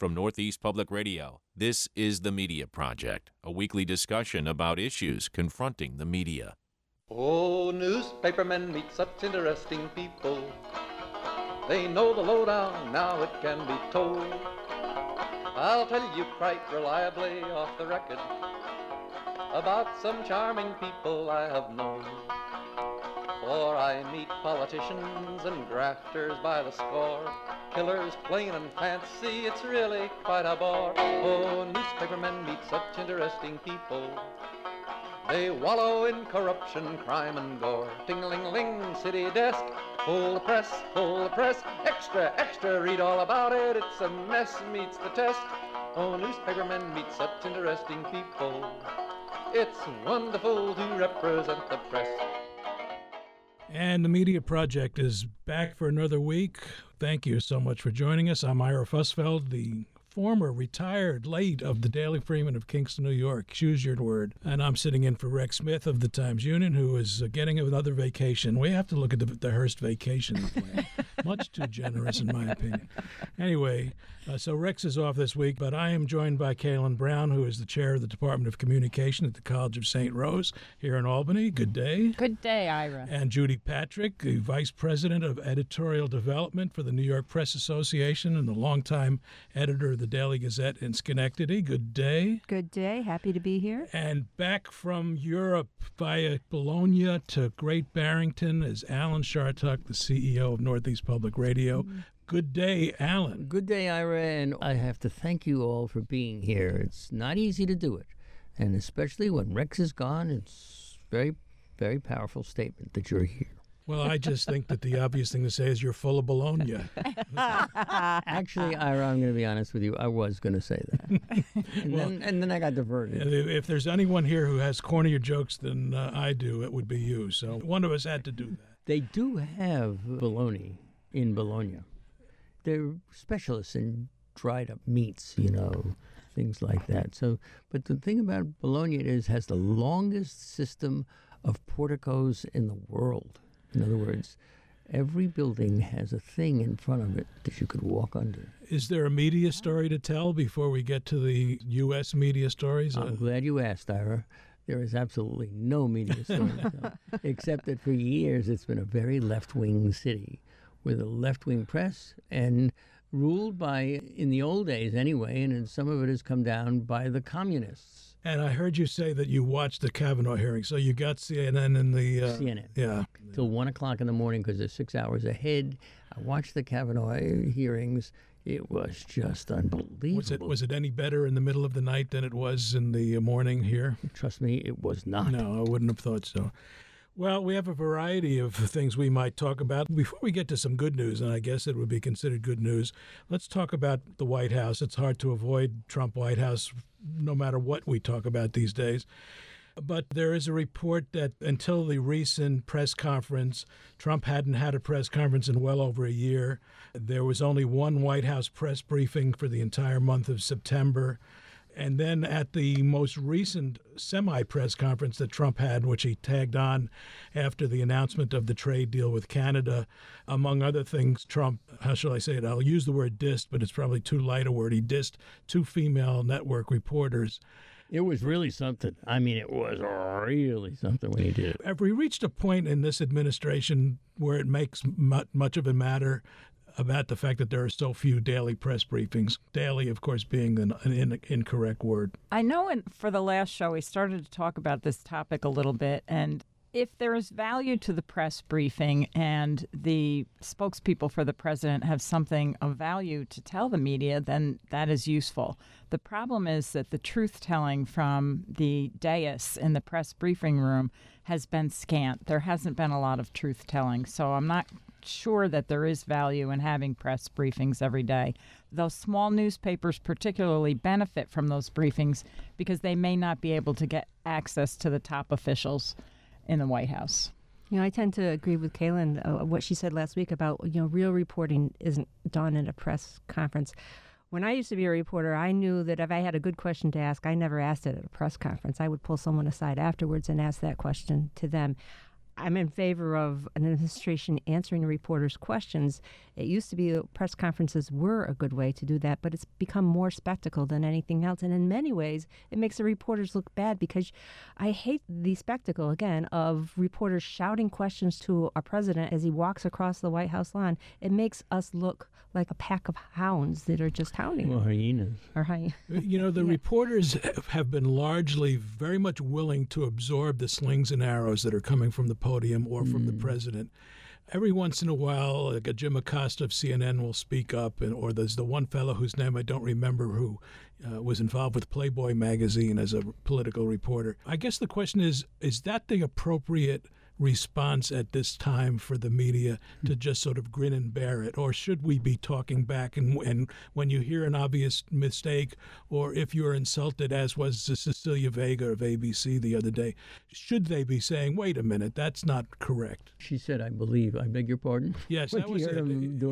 From Northeast Public Radio, this is The Media Project, a weekly discussion about issues confronting the media. Oh, newspapermen meet such interesting people. They know the lowdown, now it can be told. I'll tell you quite reliably off the record about some charming people I have known. For I meet politicians and grafters by the score, killers plain and fancy, it's really quite a bore. Oh, newspapermen meet such interesting people. They wallow in corruption, crime and gore. Ting-a-ling-a-ling, city desk, full of press, extra, extra, read all about it, it's a mess, meets the test. Oh, newspapermen meet such interesting people. It's wonderful to represent the press. And the Media Project is back for another week. Thank you so much for joining us. I'm Ira Fussfeld, the former retired late of the Daily Freeman of Kingston, New York. Choose your word. And I'm sitting in for Rex Smith of the Times-Union, who is getting another vacation. We have to look at the Hearst vacation plan. Much too generous, in my opinion. Anyway, so Rex is off this week, but I am joined by Kaylin Brown, who is the chair of the Department of Communication at the College of St. Rose here in Albany. Good day. Good day, Ira. And Judy Patrick, the Vice President of Editorial Development for the New York Press Association and the longtime editor of the Daily Gazette in Schenectady. Good day. Good day. Happy to be here. And back from Europe via Bologna to Great Barrington is Alan Chartuck, the CEO of Northeast Public Radio. Good day, Alan. Good day, Ira, and I have to thank you all for being here. It's not easy to do it, and especially when Rex is gone, it's very, very powerful statement that you're here. Well, I just think that the obvious thing to say is you're full of bologna. Actually, Ira, I'm going to be honest with you. I was going to say that. And then I got diverted. If there's anyone here who has cornier jokes than I do, it would be you. So one of us had to do that. They do have bologna in Bologna. They're specialists in dried up meats, things like that. So, but the thing about Bologna is it has the longest system of porticos in the world. In other words, every building has a thing in front of it that you could walk under. Is there a media story to tell before we get to the U.S. media stories? I'm glad you asked, Ira. There is absolutely no media story to tell, except that for years it's been a very left-wing city with a left-wing press and ruled by, in the old days anyway, and some of it has come down by the communists. And I heard you say that you watched the Kavanaugh hearing, so you got CNN and the... CNN. Yeah. Till 1 o'clock in the morning because they're 6 hours ahead. I watched the Kavanaugh hearings. It was just unbelievable. Was it any better in the middle of the night than it was in the morning here? Trust me, it was not. No, I wouldn't have thought so. Well, we have a variety of things we might talk about. Before we get to some good news, and I guess it would be considered good news, let's talk about the White House. It's hard to avoid Trump White House no matter what we talk about these days. But there is a report that until the recent press conference, Trump hadn't had a press conference in well over a year. There was only one White House press briefing for the entire month of September. And then at the most recent semi-press conference that Trump had, which he tagged on after the announcement of the trade deal with Canada, among other things, Trump, how shall I say it? I'll use the word dissed, but it's probably too light a word. He dissed two female network reporters. It was really something. I mean, it was really something when he did it. Have we reached a point in this administration where it makes much of a matter about the fact that there are so few daily press briefings, daily, of course, being an incorrect word? I know for the last show, we started to talk about this topic a little bit, and if there is value to the press briefing and the spokespeople for the president have something of value to tell the media, then that is useful. The problem is that the truth-telling from the dais in the press briefing room has been scant. There hasn't been a lot of truth-telling, so I'm not sure that there is value in having press briefings every day. Those small newspapers particularly benefit from those briefings because they may not be able to get access to the top officials in the White House. I tend to agree with Kaylin, what she said last week about, real reporting isn't done in a press conference. When I used to be a reporter, I knew that if I had a good question to ask, I never asked it at a press conference. I would pull someone aside afterwards and ask that question to them. I'm in favor of an administration answering reporters' questions. It used to be press conferences were a good way to do that, but it's become more spectacle than anything else. And in many ways, it makes the reporters look bad because I hate the spectacle, again, of reporters shouting questions to our president as he walks across the White House lawn. It makes us look like a pack of hounds that are just hounding him. Or hyenas. Or hyenas. You know, the reporters have been largely very much willing to absorb the slings and arrows that are coming from the podium or from the president. Every once in a while, like a Jim Acosta of CNN will speak up, or there's the one fellow whose name I don't remember who was involved with Playboy magazine as a political reporter. I guess the question is that the appropriate response at this time for the media to just sort of grin and bear it? Or should we be talking back and when you hear an obvious mistake, or if you're insulted, as was Cecilia Vega of ABC the other day, should they be saying, wait a minute, that's not correct? She said, I beg your pardon? Yes, when that was it.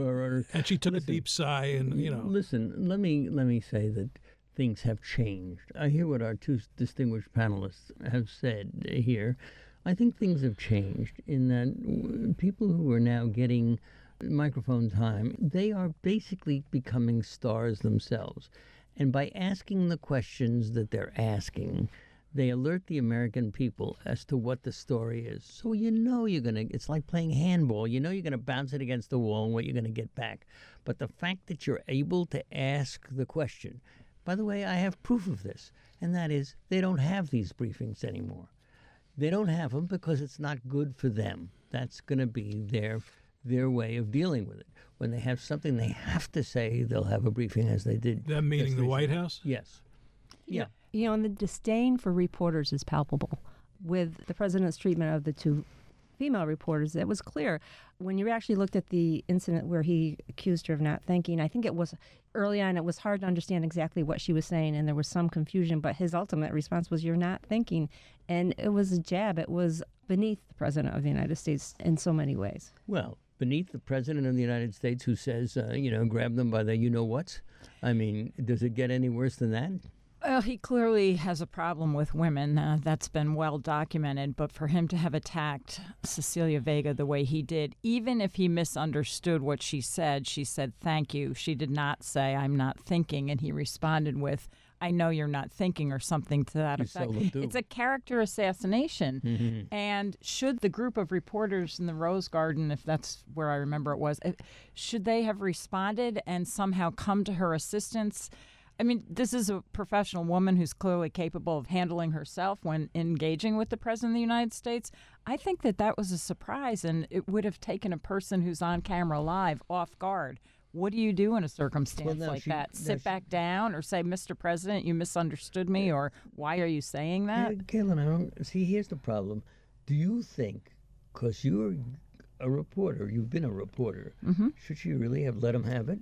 And she took a deep sigh and, you know. Listen, let me say that things have changed. I hear what our two distinguished panelists have said here. I think things have changed in that people who are now getting microphone time, they are basically becoming stars themselves. And by asking the questions that they're asking, they alert the American people as to what the story is. So you know it's like playing handball. You know you're going to bounce it against the wall and what you're going to get back. But the fact that you're able to ask the question, by the way, I have proof of this, and that is they don't have these briefings anymore. They don't have them because it's not good for them. That's going to be their way of dealing with it. When they have something they have to say, they'll have a briefing as they did. That meaning the White House? Yes. Yeah. You know, and the disdain for reporters is palpable. With the president's treatment of the two female reporters, it was clear. When you actually looked at the incident where he accused her of not thinking, I think it was early on, it was hard to understand exactly what she was saying, and there was some confusion, but his ultimate response was, you're not thinking. And it was a jab. It was beneath the President of the United States in so many ways. Well, beneath the President of the United States who says, grab them by the you-know-whats. I mean, does it get any worse than that? Well, he clearly has a problem with women. That's been well documented. But for him to have attacked Cecilia Vega the way he did, even if he misunderstood what she said thank you. She did not say, I'm not thinking. And he responded with, I know you're not thinking, or something to that effect. It's a character assassination. Mm-hmm. And should the group of reporters in the Rose Garden, if that's where I remember it was, should they have responded and somehow come to her assistance? I mean, this is a professional woman who's clearly capable of handling herself when engaging with the President of the United States. I think that was a surprise, and it would have taken a person who's on camera live off guard. What do you do in a circumstance like that? Sit back down or say, Mr. President, you misunderstood me, or why are you saying that? Kaylin, see, here's the problem. Do you think, because you're a reporter, you've been a reporter, should she really have let him have it?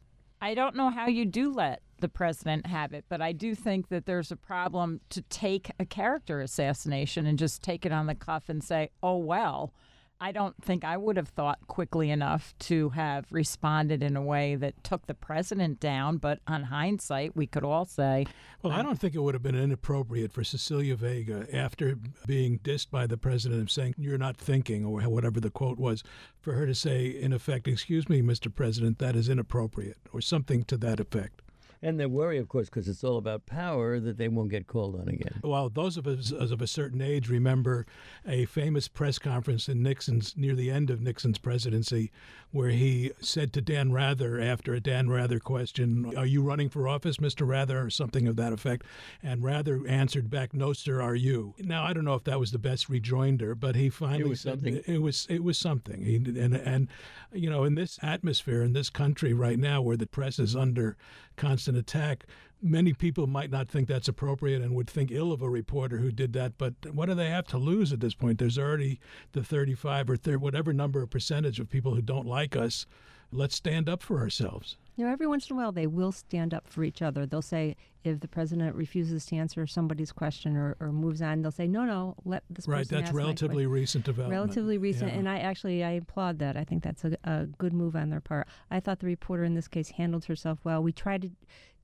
I don't know how you do let the president have it, but I do think that there's a problem to take a character assassination and just take it on the cuff and say, oh, well. I don't think I would have thought quickly enough to have responded in a way that took the president down. But on hindsight, we could all say. Well, I don't think it would have been inappropriate for Cecilia Vega, after being dissed by the president of saying, you're not thinking, or whatever the quote was, for her to say, in effect, excuse me, Mr. President, that is inappropriate, or something to that effect. And they worry, of course, because it's all about power, that they won't get called on again. Well, those of us of a certain age remember a famous press conference near the end of Nixon's presidency, where he said to Dan Rather, after a Dan Rather question, are you running for office, Mr. Rather, or something of that effect? And Rather answered back, no, sir, are you? Now, I don't know if that was the best rejoinder, but he finally said it was something. And you know, in this atmosphere, in this country right now, where the press is under constant attack, many people might not think that's appropriate and would think ill of a reporter who did that. But what do they have to lose at this point? There's already the 35 or 30, whatever number of percentage of people who don't like us. Let's stand up for ourselves. You know, every once in a while, they will stand up for each other. They'll say, if the president refuses to answer somebody's question or moves on, they'll say, no, let this person Right, that's relatively recent development. Relatively recent, yeah. and I applaud that. I think that's a good move on their part. I thought the reporter in this case handled herself well. We tried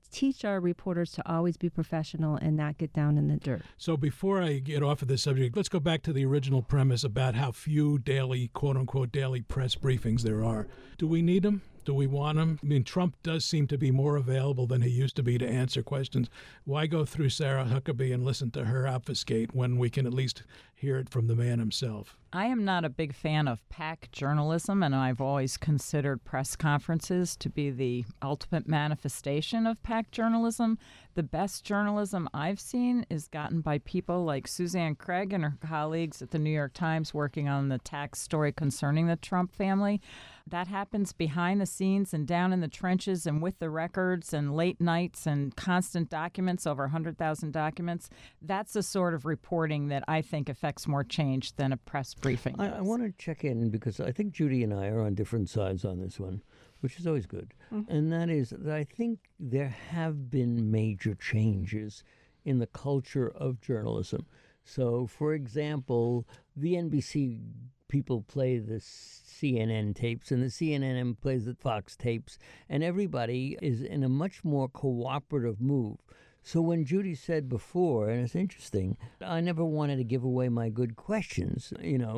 teach our reporters to always be professional and not get down in the dirt. So before I get off of this subject, let's go back to the original premise about how few daily, quote-unquote, daily press briefings there are. Do we need them? Do we want them? I mean, Trump does seem to be more available than he used to be to answer questions. Why go through Sarah Huckabee and listen to her obfuscate when we can at least hear it from the man himself? I am not a big fan of PAC journalism, and I've always considered press conferences to be the ultimate manifestation of PAC journalism. The best journalism I've seen is gotten by people like Suzanne Craig and her colleagues at the New York Times working on the tax story concerning the Trump family. That happens behind the scenes and down in the trenches and with the records and late nights and constant documents, over 100,000 documents. That's the sort of reporting that I think affects more change than a press briefing. I want to check in because I think Judy and I are on different sides on this one, which is always good. And that is that I think there have been major changes in the culture of journalism. So, for example, the NBC people play the CNN tapes, and the CNN plays the Fox tapes, and everybody is in a much more cooperative move. So when Judy said before, and it's interesting, I never wanted to give away my good questions,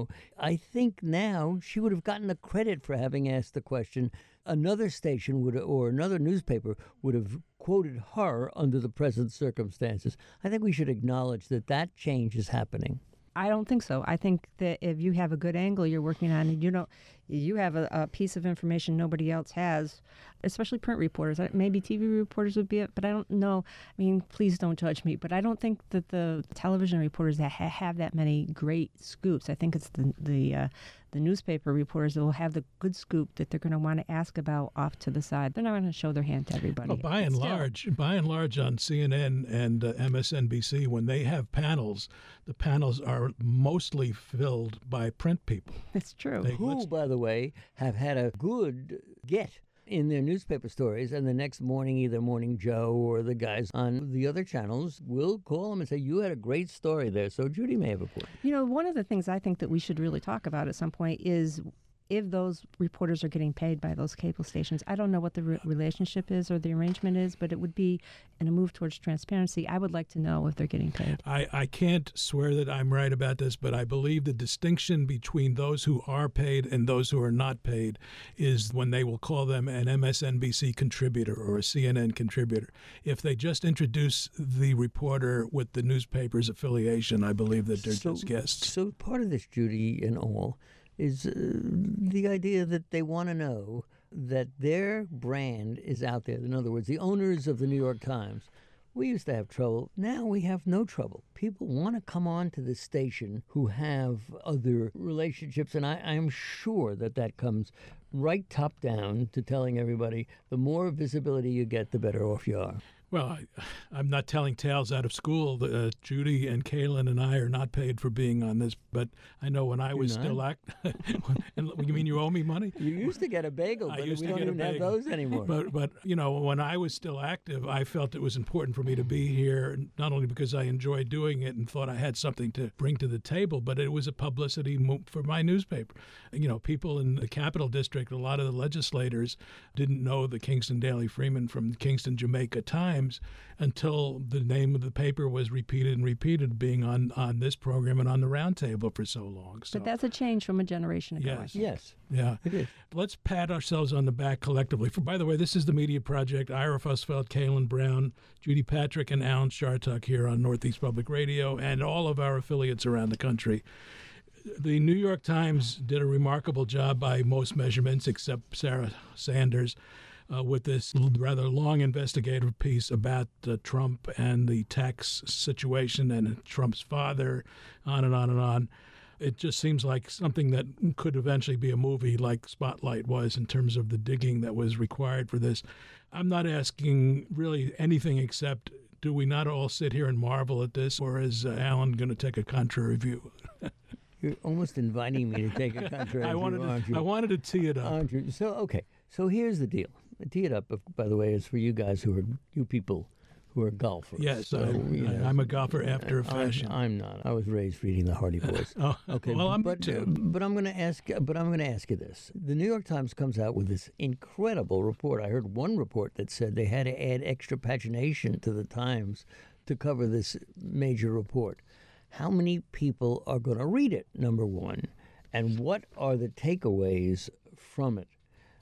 I think now she would have gotten the credit for having asked the question. Another station would, or another newspaper would have quoted her under the present circumstances. I think we should acknowledge that that change is happening. I don't think so. I think that if you have a good angle you're working on, and you have a piece of information nobody else has, especially print reporters. Maybe TV reporters would be it, but I don't know. I mean, please don't judge me, but I don't think that the television reporters that have that many great scoops. I think it's the newspaper reporters that will have the good scoop that they're going to want to ask about off to the side. They're not going to show their hand to everybody. Well, by and large, on CNN and MSNBC, when they have panels, the panels are mostly filled by print people. It's true. Who, by the way, have had a good get in their newspaper stories, and the next morning either Morning Joe or the guys on the other channels will call them and say, you had a great story there. So Judy may have a point. One of the things I think that we should really talk about at some point is if those reporters are getting paid by those cable stations. I don't know what the relationship is or the arrangement is, but it would be in a move towards transparency. I would like to know if they're getting paid. I can't swear that I'm right about this, but I believe the distinction between those who are paid and those who are not paid is when they will call them an MSNBC contributor or a CNN contributor. If they just introduce the reporter with the newspaper's affiliation, I believe that they're just guests. So part of this, Judy and all, is the idea that they want to know that their brand is out there. In other words, the owners of the New York Times, we used to have trouble. Now we have no trouble. People want to come on to this station who have other relationships, and I'm sure that comes right top down to telling everybody the more visibility you get, the better off you are. Well, I'm not telling tales out of school. Judy and Kaylin and I are not paid for being on this, but I know when I was still active. And you mean you owe me money? You used to get a bagel, but we don't even have those anymore. But when I was still active, I felt it was important for me to be here, not only because I enjoyed doing it and thought I had something to bring to the table, but it was a publicity move for my newspaper. People in the Capital District, a lot of the legislators didn't know the Kingston Daily Freeman from Kingston, Jamaica Times until the name of the paper was repeated, being on this program and on the roundtable for so long. So, but that's a change from a generation ago. Yes. Yeah. It is. Let's pat ourselves on the back collectively. By the way, this is the Media Project. Ira Fussfeld, Kaylin Brown, Judy Patrick, and Alan Chartock here on Northeast Public Radio and all of our affiliates around the country. The New York Times did a remarkable job by most measurements, except Sarah Sanders, with this rather long investigative piece about Trump and the tax situation and Trump's father, on and on and on. It just seems like something that could eventually be a movie like Spotlight was in terms of the digging that was required for this. I'm not asking really anything except, do we not all sit here and marvel at this, or is Alan going to take a contrary view? You're almost inviting me to take a contrary view, aren't you? I wanted to tee it up. Aren't you? So, okay. So here's the deal. Tee it up, by the way, is for you guys you people who are golfers. Yes, so, I'm a golfer after a fashion. I'm not. I was raised reading the Hardy Boys. Okay, well, I'm too. But I'm going to ask. But I'm going to ask you this: the New York Times comes out with this incredible report. I heard one report that said they had to add extra pagination to the Times to cover this major report. How many people are going to read it? Number one, and what are the takeaways from it?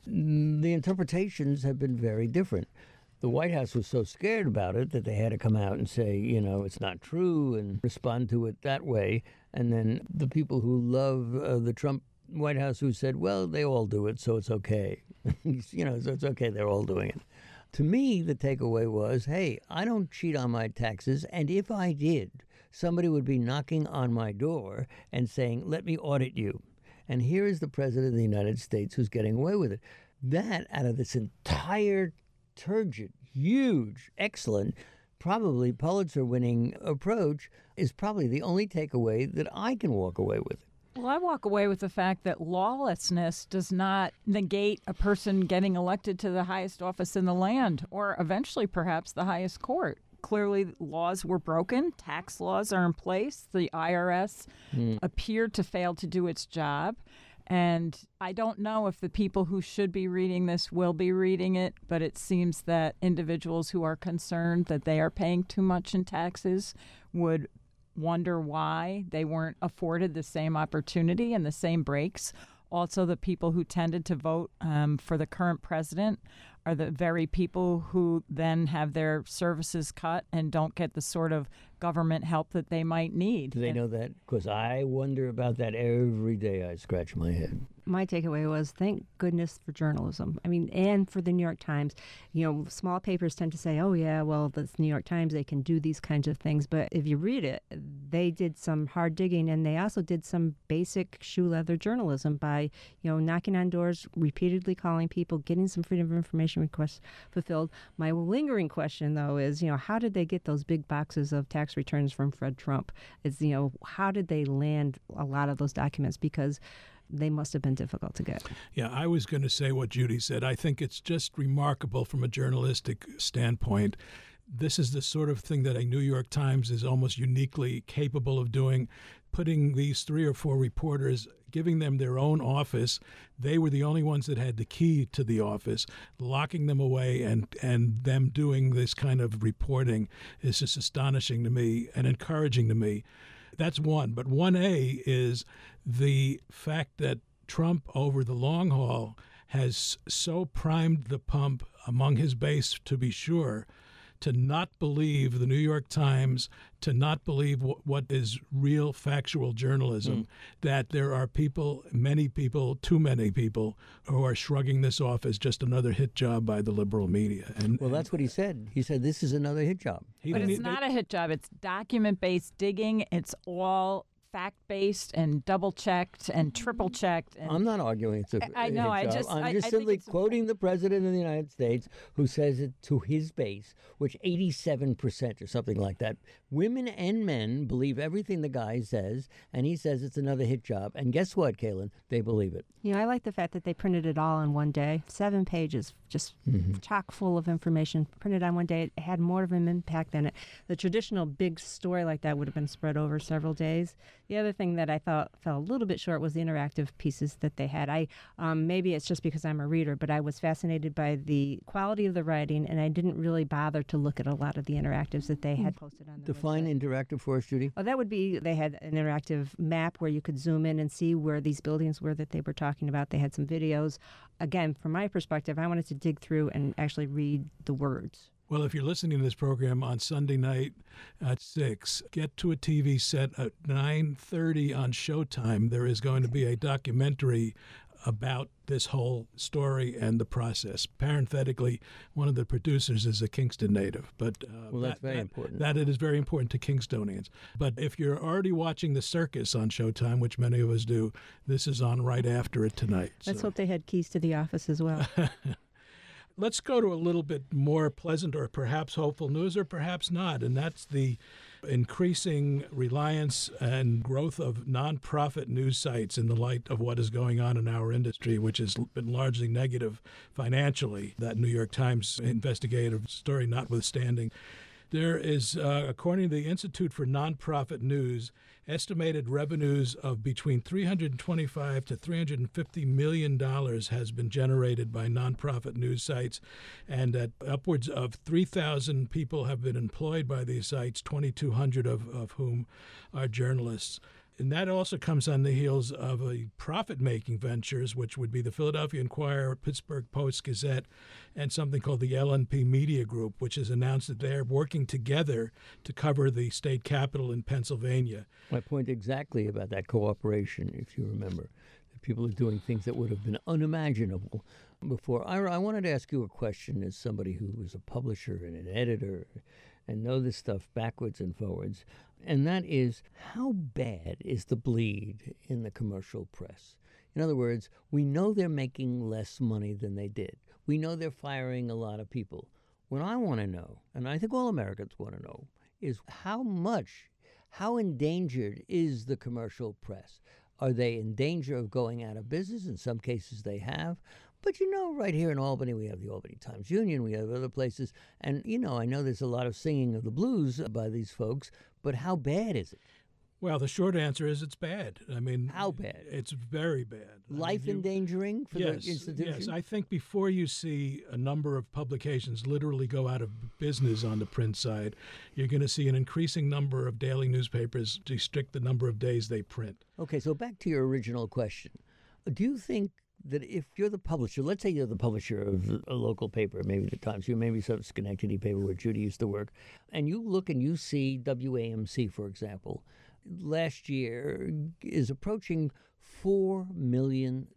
The interpretations have been very different. The White House was so scared about it that they had to come out and say, it's not true and respond to it that way. And then the people who love the Trump White House who said, well, they all do it, so it's okay. So it's okay, they're all doing it. To me, the takeaway was, hey, I don't cheat on my taxes, and if I did, somebody would be knocking on my door and saying, let me audit you. And here is the President of the United States who's getting away with it. That, out of this entire turgid, huge, excellent, probably Pulitzer-winning approach, is probably the only takeaway that I can walk away with. Well, I walk away with the fact that lawlessness does not negate a person getting elected to the highest office in the land, or eventually perhaps the highest court. Clearly, laws were broken. Tax laws are in place. The IRS appeared to fail to do its job. And I don't know if the people who should be reading this will be reading it, but it seems that individuals who are concerned that they are paying too much in taxes would wonder why they weren't afforded the same opportunity and the same breaks. Also, the people who tended to vote for the current president are the very people who then have their services cut and don't get the sort of government help that they might need. Do they know that? Because I wonder about that every day. I scratch my head. My takeaway was, thank goodness for journalism. I mean, and for the New York Times. Small papers tend to say, oh, yeah, well, that's New York Times. They can do these kinds of things. But if you read it, they did some hard digging, and they also did some basic shoe leather journalism by, knocking on doors, repeatedly calling people, getting some freedom of information requests fulfilled. My lingering question, though, is, how did they get those big boxes of tax returns from Fred Trump? It's, how did they land a lot of those documents? Because they must have been difficult to get. Yeah, I was going to say what Judy said. I think it's just remarkable from a journalistic standpoint. This is the sort of thing that a New York Times is almost uniquely capable of doing, putting these 3 or 4 reporters, giving them their own office. They were the only ones that had the key to the office, locking them away and them doing this kind of reporting is just astonishing to me and encouraging to me. That's one. But 1A is the fact that Trump, over the long haul, has so primed the pump among his base, to be sure, to not believe the New York Times, to not believe what is real factual journalism, that there are people, many people, too many people, who are shrugging this off as just another hit job by the liberal media. Well, that's what he said. He said this is another hit job. But it's not a hit job. It's document-based digging. It's all fact-based and double-checked and triple-checked. And I'm not arguing it's a I know. hit job. I'm just simply quoting the President of the United States, who says it to his base, which 87% or something like that. Women and men believe everything the guy says, and he says it's another hit job. And guess what, Kaylin? They believe it. I like the fact that they printed it all in one day. 7 pages, just chock full of information, printed on one day. It had more of an impact than the traditional big story like that would have been spread over several days. The other thing that I thought fell a little bit short was the interactive pieces that they had. Maybe it's just because I'm a reader, but I was fascinated by the quality of the writing, and I didn't really bother to look at a lot of the interactives that they had posted on their Define website. interactive for us, Judy. Oh, that would be, they had an interactive map where you could zoom in and see where these buildings were that they were talking about. They had some videos. Again, from my perspective, I wanted to dig through and actually read the words. Well, if you're listening to this program on Sunday night at 6, get to a TV set at 9:30 on Showtime. There is going to be a documentary about this whole story and the process. Parenthetically, one of the producers is a Kingston native. But well, that's very important. That it is very important to Kingstonians. But if you're already watching The Circus on Showtime, which many of us do, this is on right after it tonight. Let's hope they had keys to the office as well. Let's go to a little bit more pleasant or perhaps hopeful news, or perhaps not, and that's the increasing reliance and growth of nonprofit news sites in the light of what is going on in our industry, which has been largely negative financially, that New York Times investigative story notwithstanding. There is, according to the Institute for Nonprofit News, estimated revenues of between $325 to $350 million has been generated by nonprofit news sites, and that upwards of 3,000 people have been employed by these sites, 2,200 of whom are journalists. And that also comes on the heels of a profit-making ventures, which would be the Philadelphia Inquirer, Pittsburgh Post-Gazette, and something called the LNP Media Group, which has announced that they're working together to cover the state capitol in Pennsylvania. My point exactly about that cooperation, if you remember. That people are doing things that would have been unimaginable before. Ira, I wanted to ask you a question as somebody who was a publisher and an editor and know this stuff backwards and forwards. And that is, how bad is the bleed in the commercial press? In other words, we know they're making less money than they did. We know they're firing a lot of people. What I want to know, and I think all Americans want to know, is how endangered is the commercial press? Are they in danger of going out of business? In some cases they have. But, right here in Albany, we have the Albany Times-Union, we have other places. And, I know there's a lot of singing of the blues by these folks, but how bad is it? Well, the short answer is it's bad. I mean, how bad? It's very bad. Life endangering for the institution? Yes, I think before you see a number of publications literally go out of business on the print side, you're going to see an increasing number of daily newspapers restrict the number of days they print. Okay, so back to your original question. Do you think that if you're the publisher, let's say you're the publisher of a local paper, maybe the Times, maybe some Schenectady paper where Judy used to work, and you look and you see WAMC, for example, last year is approaching $4 million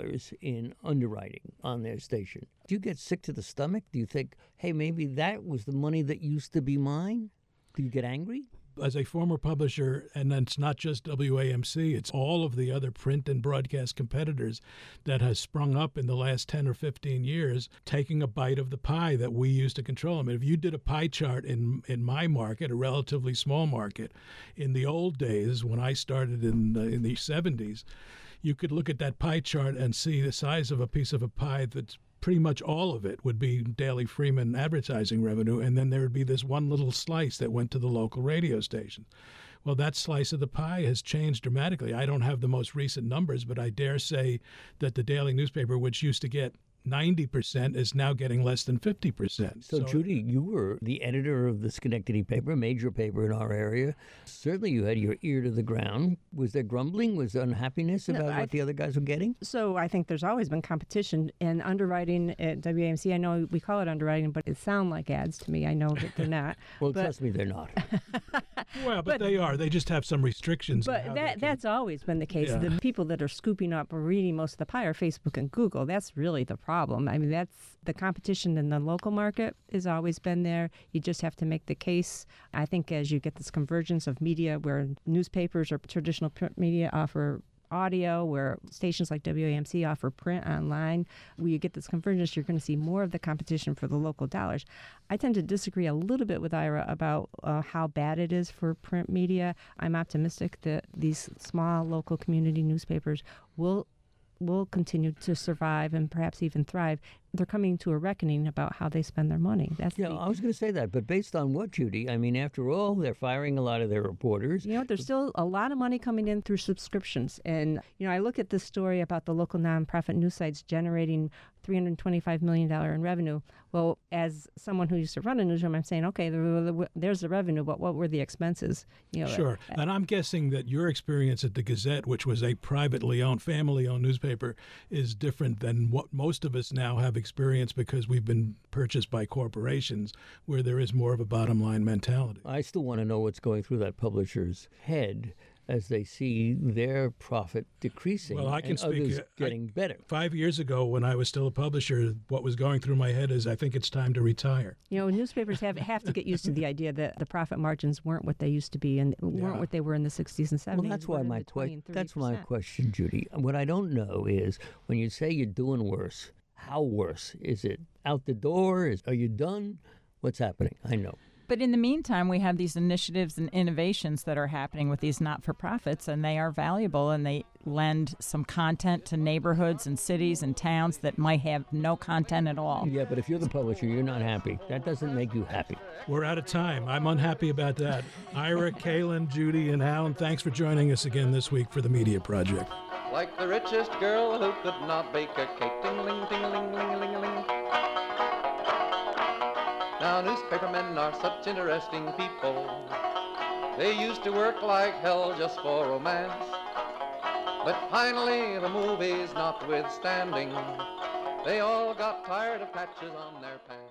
in underwriting on their station. Do you get sick to the stomach? Do you think, hey, maybe that was the money that used to be mine? Do you get angry? As a former publisher, and it's not just WAMC, it's all of the other print and broadcast competitors that has sprung up in the last 10 or 15 years, taking a bite of the pie that we used to control. I mean, if you did a pie chart in my market, a relatively small market, in the old days when I started in the 70s, you could look at that pie chart and see the size of a piece of a pie that's pretty much all of it would be Daily Freeman advertising revenue, and then there would be this one little slice that went to the local radio station. Well, that slice of the pie has changed dramatically. I don't have the most recent numbers, but I dare say that the daily newspaper, which used to get 90%, is now getting less than 50%. So, Judy, you were the editor of the Schenectady paper, a major paper in our area. Certainly you had your ear to the ground. Was there grumbling? Was there unhappiness about what the other guys were getting? So I think there's always been competition and underwriting at WAMC. I know we call it underwriting, but it sounds like ads to me. I know that they're not. Well, trust me, they're not. Well, but they are. They just have some restrictions. But that's always been the case. Yeah. The people that are scooping up or reading most of the pie are Facebook and Google. That's really the problem. I mean, that's the competition in the local market has always been there. You just have to make the case. I think as you get this convergence of media where newspapers or traditional print media offer audio, where stations like WAMC offer print online, where you get this convergence, you're going to see more of the competition for the local dollars. I tend to disagree a little bit with Ira about how bad it is for print media. I'm optimistic that these small local community newspapers will continue to survive and perhaps even thrive. They're coming to a reckoning about how they spend their money. I was going to say that, but based on what, Judy? I mean, after all, they're firing a lot of their reporters. There's still a lot of money coming in through subscriptions. And, I look at this story about the local nonprofit news sites generating $325 million in revenue. Well, as someone who used to run a newsroom, I'm saying, okay, there's the revenue, but what were the expenses? Sure. And I'm guessing that your experience at the Gazette, which was a privately owned, family-owned newspaper, is different than what most of us now have experienced because we've been purchased by corporations where there is more of a bottom-line mentality. I still want to know what's going through that publisher's head as they see their profit decreasing. Well, I can and speak. Others getting better. 5 years ago, when I was still a publisher, what was going through my head is, I think it's time to retire. Newspapers have to get used to the idea that the profit margins weren't what they used to be and weren't what they were in the 60s and 70s. Well, that's my question, Judy. What I don't know is when you say you're doing worse, how worse? Is it out the door? Are you done? What's happening? I know. But in the meantime, we have these initiatives and innovations that are happening with these not-for-profits, and they are valuable, and they lend some content to neighborhoods and cities and towns that might have no content at all. Yeah, but if you're the publisher, you're not happy. That doesn't make you happy. We're out of time. I'm unhappy about that. Ira, Kaylin, Judy, and Alan, thanks for joining us again this week for the Media Project. Like the richest girl who could not bake a cake. Ting-a-ling, ting-a-ling, ling-a-ling-a-ling. Now newspapermen are such interesting people. They used to work like hell just for romance. But finally, the movies notwithstanding, they all got tired of patches on their pants.